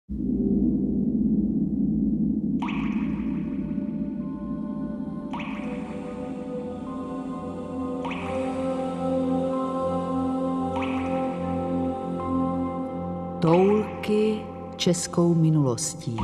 Toulky českou minulostí.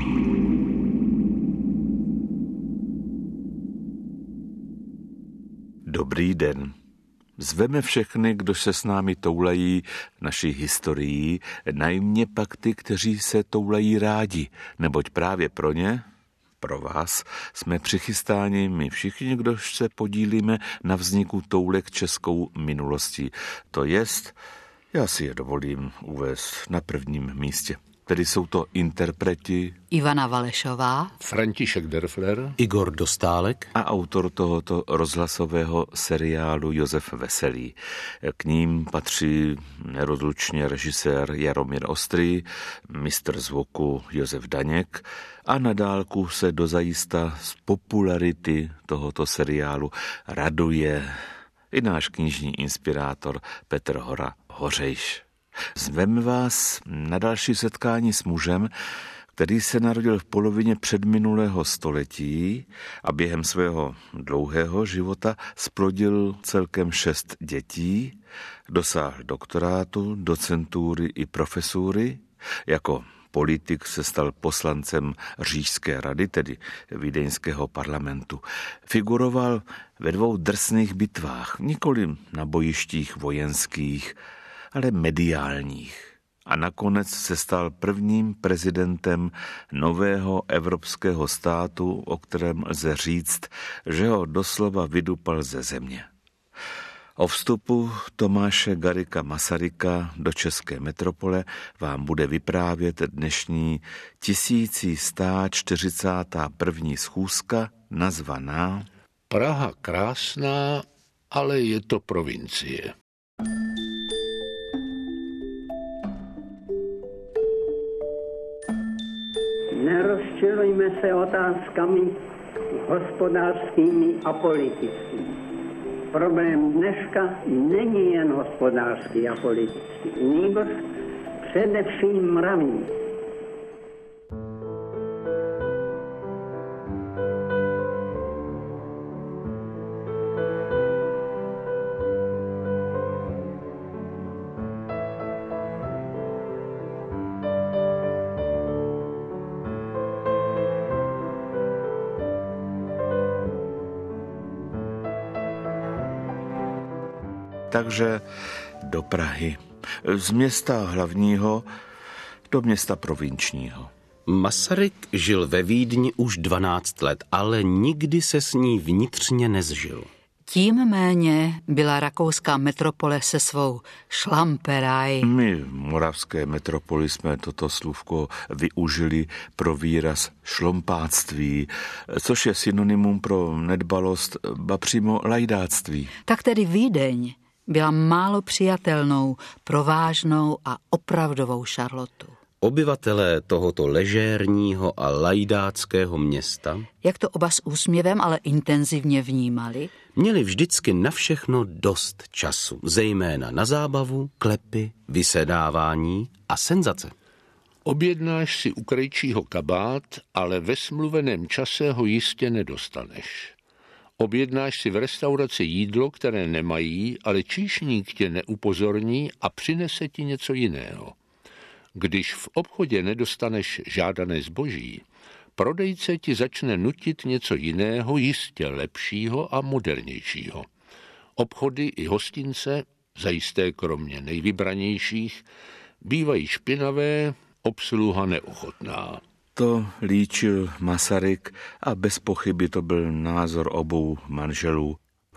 Dobrý den. Zveme všechny, kdo se s námi toulají naší historií, najmě pak ty, kteří se toulají rádi, neboť právě pro ně, pro vás, jsme přichystáni my všichni, kdo se podílíme na vzniku toulek českou minulostí. To jest, já si je dovolím uvést na prvním místě. Tedy jsou to interpreti Ivana Valešová, František Derfler, Igor Dostálek a autor tohoto rozhlasového seriálu Josef Veselý. K ním patří nerozlučně režisér Jaromír Ostrý, mistr zvuku Josef Daněk a na dálku se dozajista z popularity tohoto seriálu raduje i náš knižní inspirátor Petr Hora Hořejš. Zveme vás na další setkání s mužem, který se narodil v polovině předminulého století a během svého dlouhého života splodil celkem 6 dětí, dosáhl doktorátu, docentury i profesury, jako politik se stal poslancem Říšské rady, tedy Vídeňského parlamentu. Figuroval ve 2 drsných bitvách, nikoli na bojištích vojenských, ale mediálních. A nakonec se stal prvním prezidentem nového evropského státu, o kterém lze říct, že ho doslova vydupal ze země. O vstupu Tomáše Garrigua Masaryka do české metropole vám bude vyprávět dnešní 1141. schůzka nazvaná Praha krásná, ale je to provincie. Nerozčilujme se otázkami hospodářskými a politickými. Problém dneška není jen hospodářský a politický, nýbrž především mravní. Takže do Prahy. Z města hlavního do města provinčního. Masaryk žil ve Vídni už 12 let, ale nikdy se s ní vnitřně nezžil. Tím méně byla rakouská metropole se svou šlamperaj. My v moravské metropoli jsme toto slůvko využili pro výraz šlompáctví, což je synonymum pro nedbalost, ba přímo lajdáctví. Tak tedy Vídeň byla málo přijatelnou pro vážnou a opravdovou Šarlotu. Obyvatelé tohoto ležérního a lajdáckého města, Jak to oba s úsměvem, ale intenzivně vnímali, měli vždycky na všechno dost času, zejména na zábavu, klepy, vysedávání a senzace. Objednáš si u krejčího kabát, ale ve smluveném čase ho jistě nedostaneš. Objednáš si v restauraci jídlo, které nemají, ale číšník tě neupozorní a přinese ti něco jiného. Když v obchodě nedostaneš žádané zboží, prodejce ti začne nutit něco jiného, jistě lepšího a modernějšího. Obchody i hostince, zajisté kromě nejvybranějších, bývají špinavé, obsluha neochotná. To líčil Masaryk a bez pochyby to byl názor obou manželů.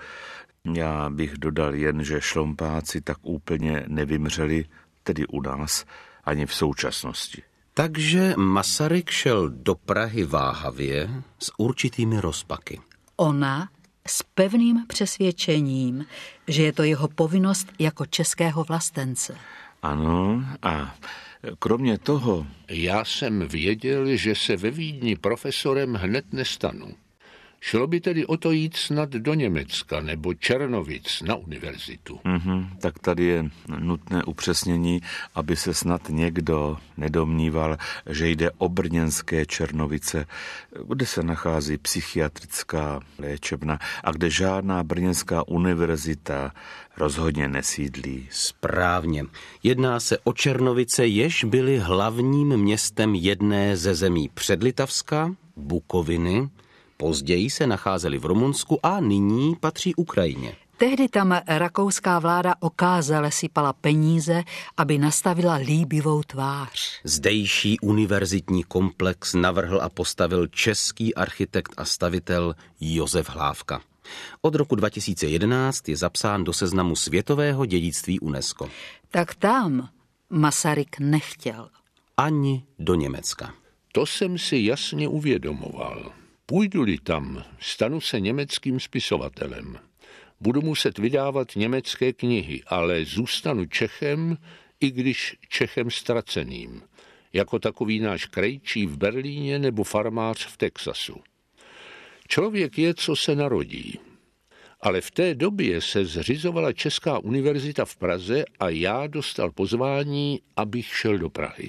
Já bych dodal jen, že šlompáci tak úplně nevymřeli, tedy u nás, ani v současnosti. Takže Masaryk šel do Prahy váhavě s určitými rozpaky. ona s pevným přesvědčením, že je to jeho povinnost jako českého vlastence. Ano, a kromě toho... Já jsem věděl, že se ve Vídni profesorem hned nestanu. Šlo by tedy o to jít snad do Německa nebo Černovic na univerzitu. Tak tady je nutné upřesnění, aby se snad někdo nedomníval, že jde o brněnské Černovice, kde se nachází psychiatrická léčebna a kde žádná brněnská univerzita rozhodně nesídlí. Správně. Jedná se o Černovice, jež byly hlavním městem jedné ze zemí Předlitavska, Bukoviny. Později se nacházeli v Rumunsku a nyní patří Ukrajině. Tehdy tam rakouská vláda okázale sypala peníze, aby nastavila líbivou tvář. Zdejší univerzitní komplex navrhl a postavil český architekt a stavitel Josef Hlávka. Od roku 2011 je zapsán do seznamu světového dědictví UNESCO. Tak tam Masaryk nechtěl. Ani do Německa. To jsem si jasně uvědomoval. Půjdu-li tam, stanu se německým spisovatelem. Budu muset vydávat německé knihy, ale zůstanu Čechem, i když Čechem ztraceným. Jako takový náš krejčí v Berlíně nebo farmář v Texasu. Člověk je, co se narodí. Ale v té době se zřizovala Česká univerzita v Praze a já dostal pozvání, abych šel do Prahy.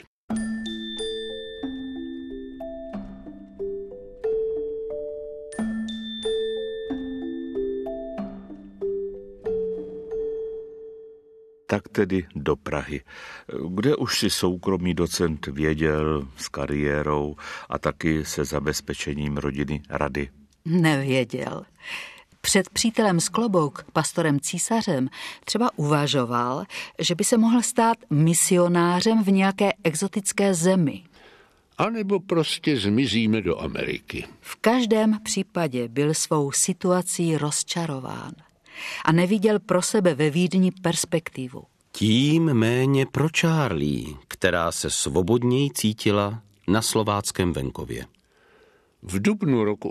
Tak tedy do Prahy, kde už si soukromý docent věděl s kariérou a taky se zabezpečením rodiny rady. Nevěděl. Před přítelem z Klobouk, pastorem Císařem, třeba uvažoval, že by se mohl stát misionářem v nějaké exotické zemi. A nebo prostě zmizíme do Ameriky. V každém případě byl svou situací rozčarován a neviděl pro sebe ve Vídni perspektivu. Tím méně pro Charlie, která se svobodněji cítila na slováckém venkově. V dubnu roku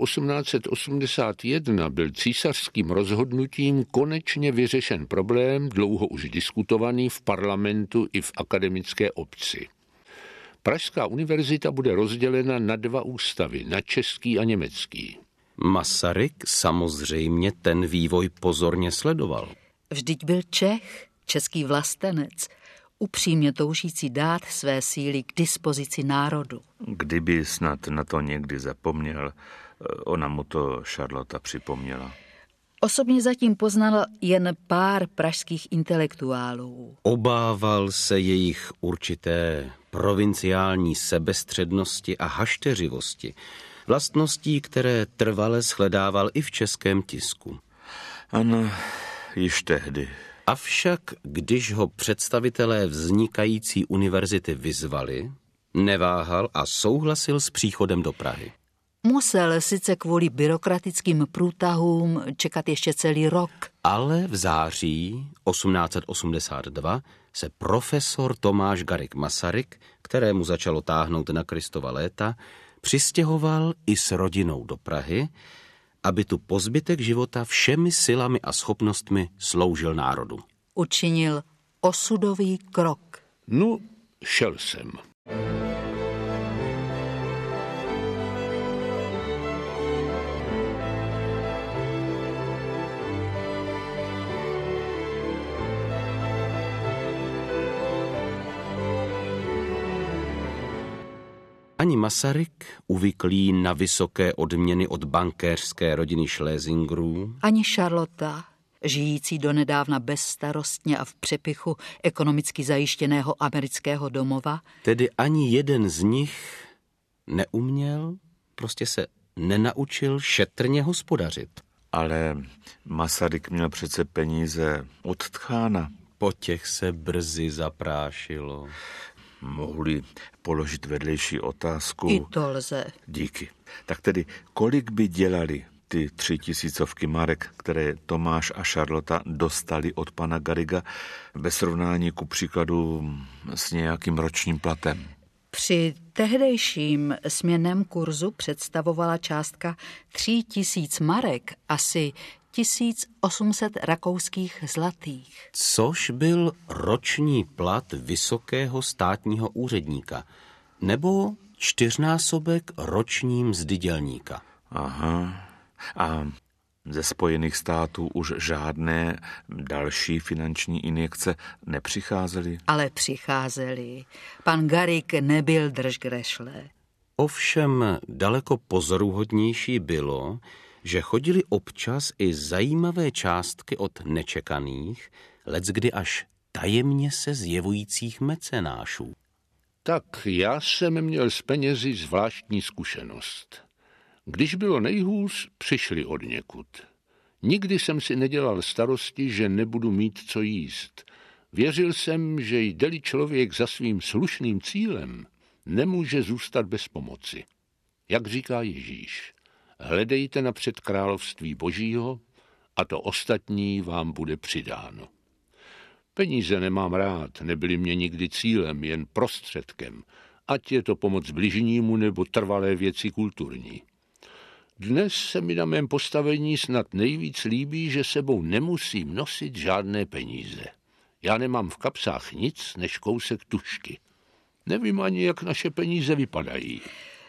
1881 byl císařským rozhodnutím konečně vyřešen problém, dlouho už diskutovaný v parlamentu i v akademické obci. Pražská univerzita bude rozdělena na 2 ústavy, na český a německý. Masaryk samozřejmě ten vývoj pozorně sledoval. Vždyť byl Čech, český vlastenec, upřímně toužící dát své síly k dispozici národu. Kdyby snad na to někdy zapomněl, ona mu to Charlotta připomněla. Osobně zatím poznal jen pár pražských intelektuálů. Obával se jejich určité provinciální sebestřednosti a hašteřivosti, vlastností, které trvale shledával i v českém tisku. Ano, již tehdy. Avšak, když ho představitelé vznikající univerzity vyzvali, neváhal a souhlasil s příchodem do Prahy. Musel sice kvůli byrokratickým průtahům čekat ještě celý rok. Ale v září 1882 se profesor Tomáš Garrigue Masaryk, kterému začalo táhnout na Kristova léta, přistěhoval i s rodinou do Prahy, aby tu po zbytek života všemi silami a schopnostmi sloužil národu. Učinil osudový krok. No, šel jsem. Ani Masaryk, uvyklý na vysoké odměny od bankéřské rodiny Schlesingerů, ani Charlotta, žijící donedávna bezstarostně a v přepichu ekonomicky zajištěného amerického domova, tedy ani jeden z nich neuměl, prostě se nenaučil šetrně hospodařit. Ale Masaryk měl přece peníze od Tchána. Po těch se brzy zaprášilo. Mohli položit vedlejší otázku? I to lze. Díky. Tak tedy, kolik by dělali ty 3000 marek, které Tomáš a Charlotta dostali od pana Garriga ve srovnání ku příkladu s nějakým ročním platem? Při tehdejším směnném kurzu představovala částka 3000 marek asi 1800 rakouských zlatých. Což byl roční plat vysokého státního úředníka, nebo 4násobek roční mzdy dělníka. Aha, A ze Spojených států už žádné další finanční injekce nepřicházely? Ale přicházely. Pan Garrick nebyl držgrešle. Ovšem daleko pozoruhodnější bylo, že chodily občas i zajímavé částky od nečekaných, leckdy až tajemně se zjevujících mecenášů. Tak já jsem měl s penězi zvláštní zkušenost. Když bylo nejhůř, přišli odněkud. Nikdy jsem si nedělal starosti, že nebudu mít co jíst. Věřil jsem, že jde-li člověk za svým slušným cílem, nemůže zůstat bez pomoci. Jak říká Ježíš, hledejte napřed království Božího a to ostatní vám bude přidáno. Peníze nemám rád, nebyly mě nikdy cílem, jen prostředkem, ať je to pomoc bližnímu nebo trvalé věci kulturní. Dnes se mi na mém postavení snad nejvíc líbí, že sebou nemusím nosit žádné peníze. Já nemám v kapsách nic než kousek tužky. Nevím ani, jak naše peníze vypadají.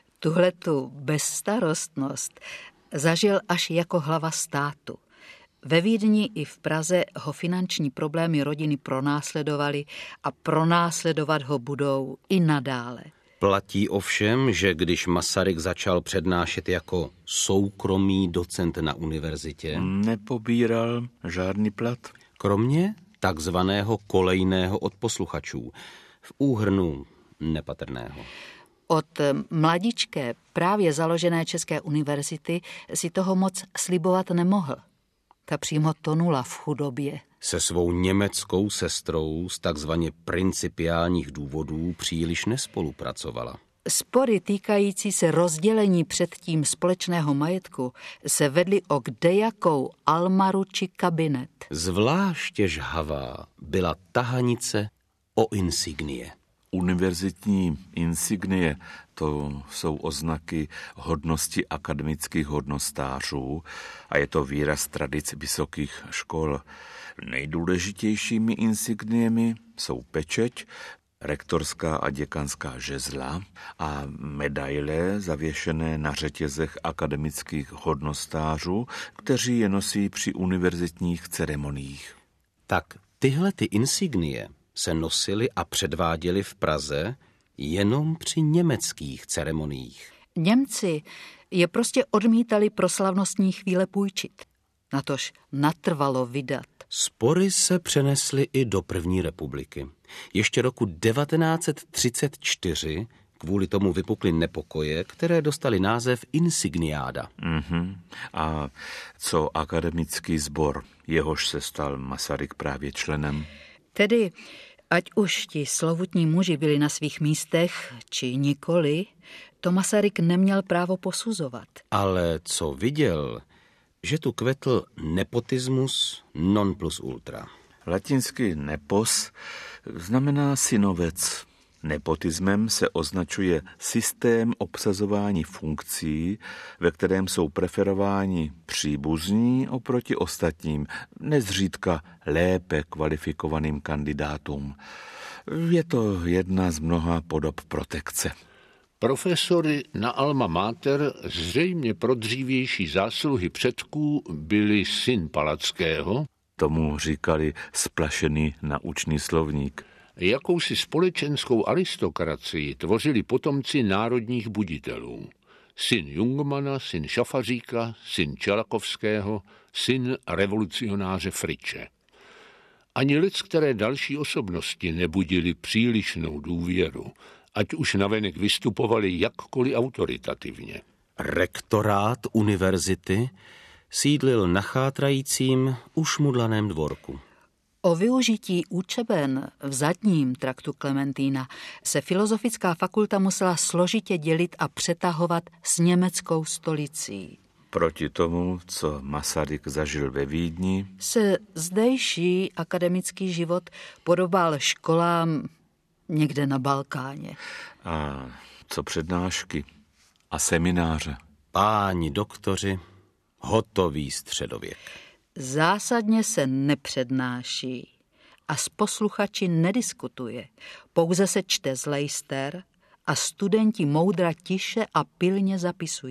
Tuhletu bezstarostnost zažil až jako hlava státu. Ve Vídni i v Praze ho finanční problémy rodiny pronásledovaly a pronásledovat ho budou i nadále. Platí ovšem, že když Masaryk začal přednášet jako soukromý docent na univerzitě, nepobíral žádný plat. Kromě takzvaného kolejného od posluchačů, v úhrnu nepatrného. Od mladičké, právě založené České univerzity si toho moc slibovat nemohl. Ta přímo tonula v chudobě. Se svou německou sestrou z takzvaně principiálních důvodů příliš nespolupracovala. Spory týkající se rozdělení předtím společného majetku se vedly o kdejakou almaru či kabinet. Zvláště žhavá byla tahanice o insignie. Univerzitní insignie, to jsou oznaky hodnosti akademických hodnostářů a je to výraz tradic vysokých škol. Nejdůležitějšími insigniemi jsou pečeť, rektorská a děkanská žezla a medaile zavěšené na řetězech akademických hodnostářů, kteří je nosí při univerzitních ceremoniích. Tak tyhle ty insignie se nosily a předváděly v Praze jenom při německých ceremoniích. Němci je prostě odmítali pro slavnostní chvíle půjčit, natož natrvalo vydat. Spory se přenesly i do první republiky. Ještě roku 1934 kvůli tomu vypukly nepokoje, které dostaly název insigniáda. A co akademický sbor, jehož se stal Masaryk právě členem? Tedy, ať už ti slovutní muži byli na svých místech, či nikoli, to Masaryk neměl právo posuzovat. Ale co viděl, že tu kvetl nepotismus non plus ultra. Latinsky nepos znamená synovec. Nepotismem se označuje systém obsazování funkcí, ve kterém jsou preferováni příbuzní oproti ostatním, nezřídka lépe kvalifikovaným kandidátům. Je to jedna z mnoha podob protekce. Profesory na Alma Mater zřejmě pro dřívější zásluhy předků byli syn Palackého, tomu říkali splašený naučný slovník. Jakousi společenskou aristokracii tvořili potomci národních buditelů. Syn Jungmana, syn Šafaříka, syn Čelakovského, syn revolucionáře Friče. Ani leckteré další osobnosti nebudili přílišnou důvěru, ať už navenek vystupovali jakkoliv autoritativně. Rektorát univerzity sídlil na chátrajícím ušmudlaném dvorku. O využití učeben v zadním traktu Klementína se filozofická fakulta musela složitě dělit a přetahovat s německou stolicí. Proti tomu, co Masaryk zažil ve Vídni, se zdejší akademický život podobal školám někde na Balkáně. A co přednášky a semináře? Páni doktoři, hotový středověk. Zásadně se nepřednáší a s posluchači nediskutuje. Pouze se čte z lejster a studenti moudra tiše a pilně zapisují.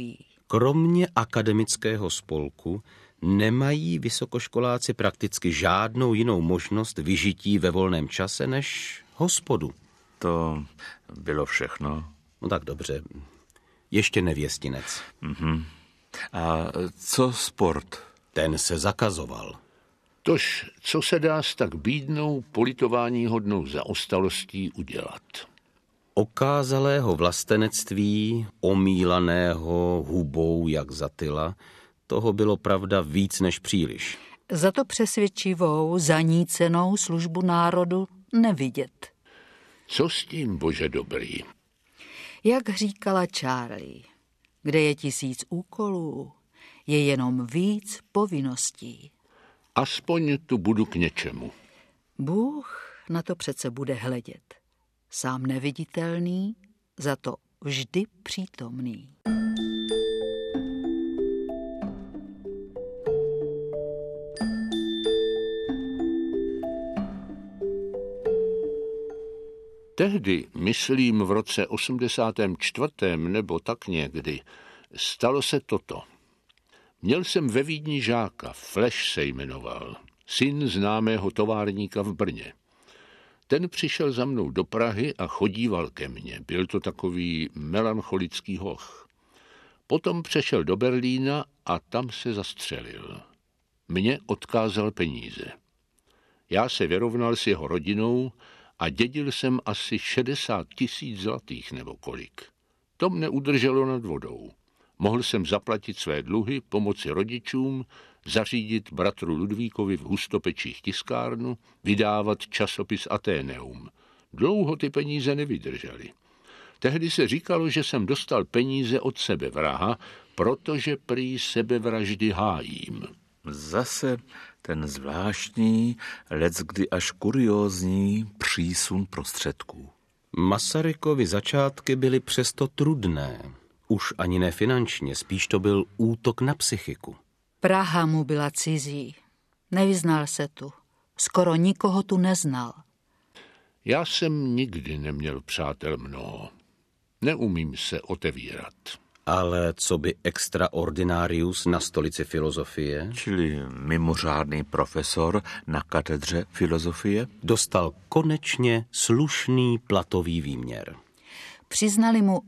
Kromě akademického spolku nemají vysokoškoláci prakticky žádnou jinou možnost vyžití ve volném čase než hospodu. To bylo všechno. No tak dobře. Ještě nevěstinec. A co sport? Ten se zakazoval. Tož, co se dá s tak bídnou, politováníhodnou zaostalostí udělat? Okázalého vlastenectví, omílaného hubou jak Zatyla, toho bylo pravda víc než příliš. Za to přesvědčivou, zanícenou službu národu nevidět. Co s tím, bože dobrý? Jak říkala Charlie, kde je 1000 úkolů, je jenom víc povinností. Aspoň tu budu k něčemu. Bůh na to přece bude hledět. Sám neviditelný, za to vždy přítomný. Tehdy, myslím v roce 84. nebo tak někdy, stalo se toto. Měl jsem ve Vídni žáka, Fleš se jmenoval, syn známého továrníka v Brně. Ten přišel za mnou do Prahy a chodíval ke mně. Byl to takový melancholický hoch. Potom přešel do Berlína a tam se zastřelil. Mně odkázal peníze. Já se vyrovnal s jeho rodinou a dědil jsem asi 60 000 zlatých nebo kolik. To mne udrželo nad vodou. Mohl jsem zaplatit své dluhy, pomoci rodičům, zařídit bratru Ludvíkovi v Hustopečích tiskárnu, vydávat časopis Ateneum. Dlouho ty peníze nevydržely. Tehdy se říkalo, že jsem dostal peníze od sebevraha, protože prý sebevraždy hájím. Zase ten zvláštní, leckdy až kuriózní přísun prostředků. Masarykovy začátky byly přesto trudné. Už ani ne finančně, spíš to byl útok na psychiku. Praha mu byla cizí. Nevyznal se tu. Skoro nikoho tu neznal. Já jsem nikdy neměl přátel mnoho. Neumím se otevírat. Ale co by extraordinarius na stolici filozofie? Čili mimořádný profesor na katedře filozofie? Dostal konečně slušný platový výměr. Přiznali mu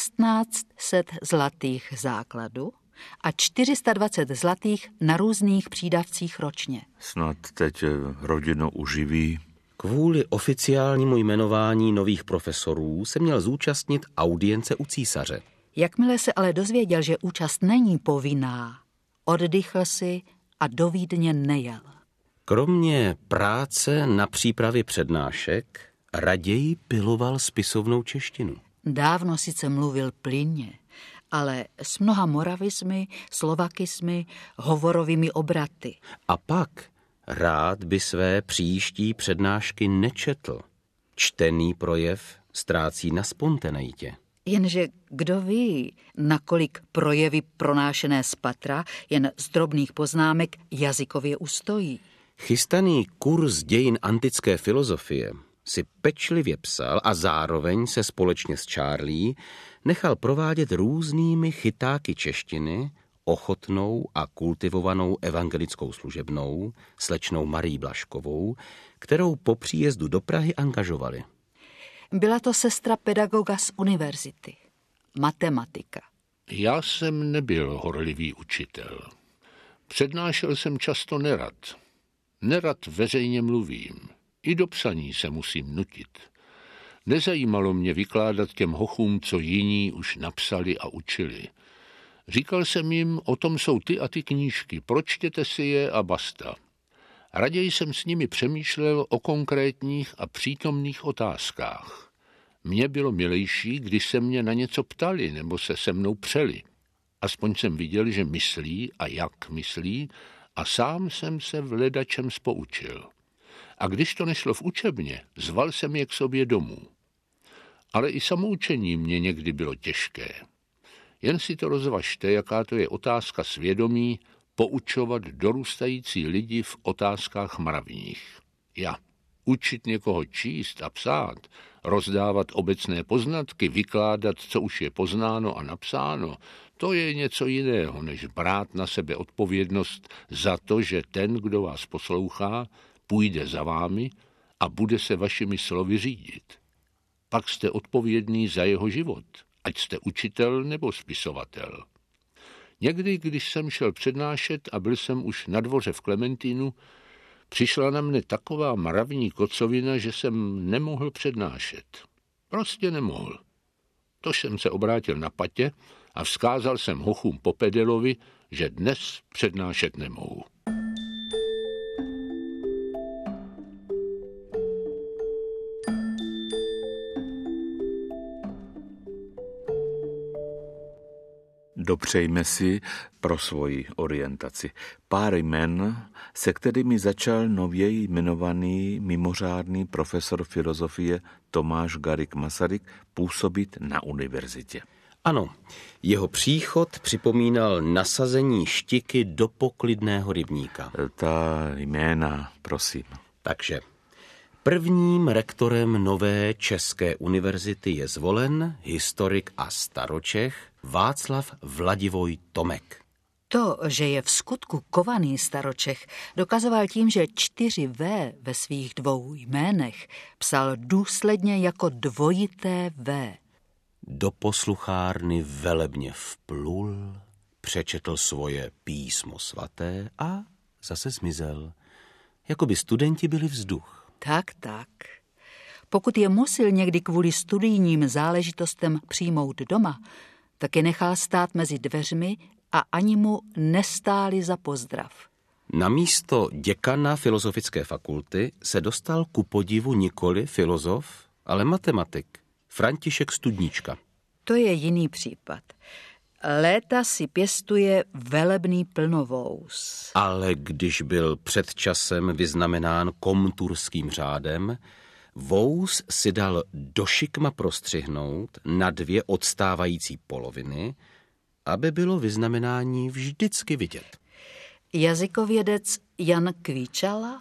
1600 zlatých základů a 420 zlatých na různých přídavcích ročně. Snad teď rodinu uživí. Kvůli oficiálnímu jmenování nových profesorů se měl zúčastnit audience u císaře. Jakmile se ale dozvěděl, že účast není povinná, oddychl si a do Vídně nejel. Kromě práce na přípravě přednášek raději piloval spisovnou češtinu. Dávno sice mluvil plynně, ale s mnoha moravismy, slovakismy, hovorovými obraty. A pak rád by své příští přednášky nečetl. Čtený projev ztrácí na spontaneitě. Jenže kdo ví, nakolik projevy pronášené z patra jen z drobných poznámek jazykově ustojí. Chystaný kurz dějin antické filozofie si pečlivě psal a zároveň se společně s Charlie nechal provádět různými chytáky češtiny, ochotnou a kultivovanou evangelickou služebnou, slečnou Marii Blažkovou, kterou po příjezdu do Prahy angažovali. Byla to sestra pedagoga z univerzity, matematika. Já jsem nebyl horlivý učitel. Přednášel jsem často nerad. Nerad veřejně mluvím. I do psaní se musím nutit. Nezajímalo mě vykládat těm hochům, co jiní už napsali a učili. Říkal jsem jim, o tom jsou ty a ty knížky, pročtěte si je a basta. Raději jsem s nimi přemýšlel o konkrétních a přítomných otázkách. Mně bylo milejší, když se mě na něco ptali nebo se mnou přeli. Aspoň jsem viděl, že myslí a jak myslí a sám jsem se v ledačem spoučil. A když to nešlo v učebně, zval jsem je k sobě domů. Ale i samoučení mě někdy bylo těžké. Jen si to rozvažte, jaká to je otázka svědomí, poučovat dorůstající lidi v otázkách mravních. Ja, Učit někoho číst a psát, rozdávat obecné poznatky, vykládat, co už je poznáno a napsáno, to je něco jiného, než brát na sebe odpovědnost za to, že ten, kdo vás poslouchá, půjde za vámi a bude se vašimi slovy řídit. Pak jste odpovědný za jeho život, ať jste učitel nebo spisovatel. Někdy, když jsem šel přednášet a byl jsem už na dvoře v Klementínu, přišla na mne taková mravní kocovina, že jsem nemohl přednášet. Prostě nemohl. To jsem se obrátil na patě a vzkázal jsem hochům Popedelovi, že dnes přednášet nemohu. Dopřejme si pro svoji orientaci pár jmen, se kterými začal nověji jmenovaný mimořádný profesor filozofie Tomáš Garrigue Masaryk působit na univerzitě. Ano, jeho příchod připomínal nasazení štiky do poklidného rybníka. Ta jména, prosím. Takže prvním rektorem nové České univerzity je zvolen historik a staročech Václav Vladivoj Tomek. To, že je v skutku kovaný staročech, dokazoval tím, že 4 V ve svých 2 jménech psal důsledně jako dvojité V. Do posluchárny velebně vplul, přečetl svoje písmo svaté a zase zmizel, jako by studenti byli vzduch. Tak. Pokud je musil někdy kvůli studijním záležitostem přijmout doma, tak je nechal stát mezi dveřmi a ani mu nestáli za pozdrav. Na místo děkana Filozofické fakulty se dostal ku podivu nikoli filozof, ale matematik, František Studnička. To je jiný případ. Léta si pěstuje velebný plnovous. Ale když byl před časem vyznamenán komturským řádem, vous si dal do šikma prostřihnout na 2 odstávající poloviny, aby bylo vyznamenání vždycky vidět. Jazykovědec Jan Kvíčala?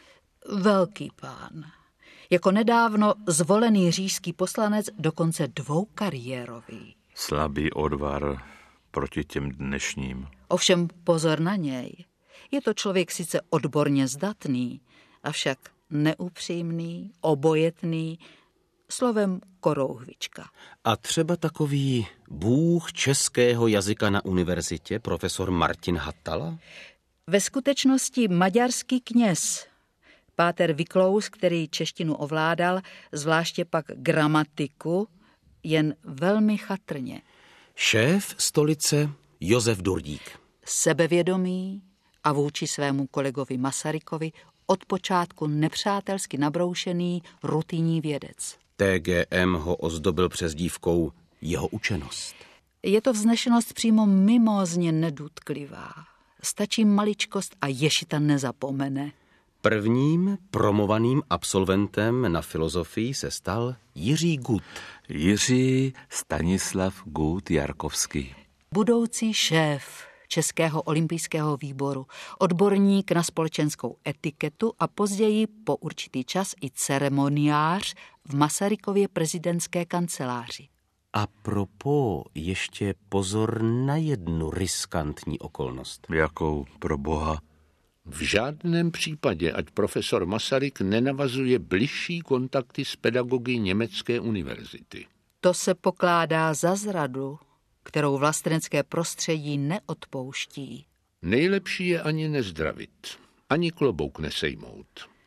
Velký pán. Jako nedávno zvolený říšský poslanec, dokonce 2kariérový. Slabý odvar proti těm dnešním. Ovšem pozor na něj. Je to člověk sice odborně zdatný, avšak neupřímný, obojetný, slovem korouhvička. A třeba takový bůh českého jazyka na univerzitě, profesor Martin Hattala? Ve skutečnosti maďarský kněz, páter Vyklous, který češtinu ovládal, zvláště pak gramatiku, jen velmi chatrně. Šéf stolice Josef Durdík. Sebevědomý a vůči svému kolegovi Masarykovi od počátku nepřátelsky nabroušený rutinní vědec. TGM ho ozdobil přezdívkou jeho učenost. Je to vznešenost přímo mimózně nedůtklivá. Stačí maličkost a ješita nezapomene. Prvním promovaným absolventem na filozofii se stal Jiří Gut. Jiří Stanislav Gut Jarkovský. Budoucí šéf Českého olympijského výboru, odborník na společenskou etiketu a později po určitý čas i ceremoniář v Masarykově prezidentské kanceláři. A propos ještě pozor na jednu riskantní okolnost. Jakou, pro boha? V žádném případě, ať profesor Masaryk nenavazuje bližší kontakty s pedagogy německé univerzity. To se pokládá za zradu, kterou vlastenecké prostředí neodpouští. Nejlepší je ani nezdravit, ani klobouk nesejmout.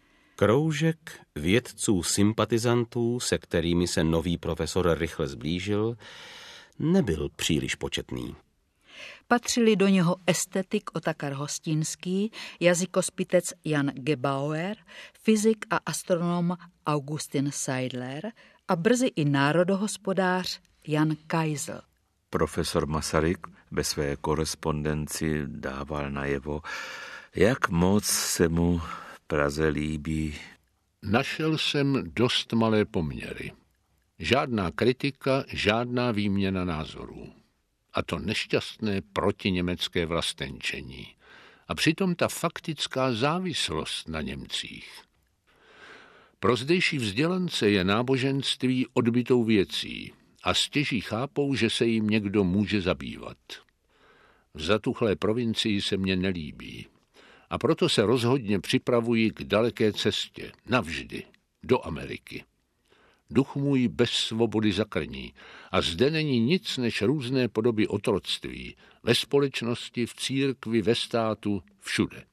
Kroužek vědců sympatizantů, se kterými se nový profesor rychle zblížil, nebyl příliš početný. Patřili do něho estetik Otakar Hostinský, jazykospitec Jan Gebauer, fyzik a astronom Augustin Seidler a brzy i národohospodář Jan Kaisel. Profesor Masaryk ve své korespondenci dával najevo, jak moc se mu v Praze líbí. Našel jsem dost malé poměry. Žádná kritika, žádná výměna názorů. A to nešťastné protiněmecké vlastenčení. A přitom ta faktická závislost na Němcích. Pro zdejší vzdělance je náboženství odbytou věcí a stěží chápou, že se jim někdo může zabývat. V zatuchlé provincii se mně nelíbí a proto se rozhodně připravuji k daleké cestě, navždy, do Ameriky. Duch můj bez svobody zakrní a zde není nic než různé podoby otroctví, ve společnosti, v církvi, ve státu, všude.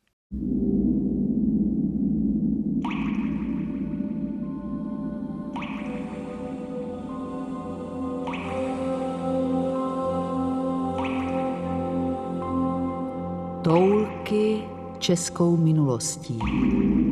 Toulky českou minulostí.